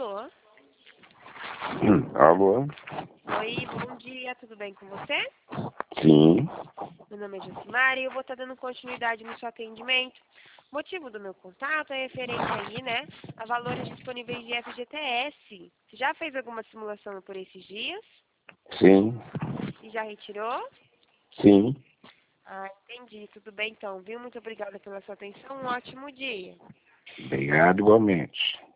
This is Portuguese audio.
Alô? Alô? Oi, bom dia, tudo bem com você? Sim. Meu nome é Josimara e eu vou estar dando continuidade no seu atendimento. O motivo do meu contato é referente aí, né, a valores disponíveis de FGTS. Você já fez alguma simulação por esses dias? Sim. E já retirou? Sim. Ah, entendi. Tudo bem então, viu? Muito obrigada pela sua atenção. Um ótimo dia. Obrigado igualmente.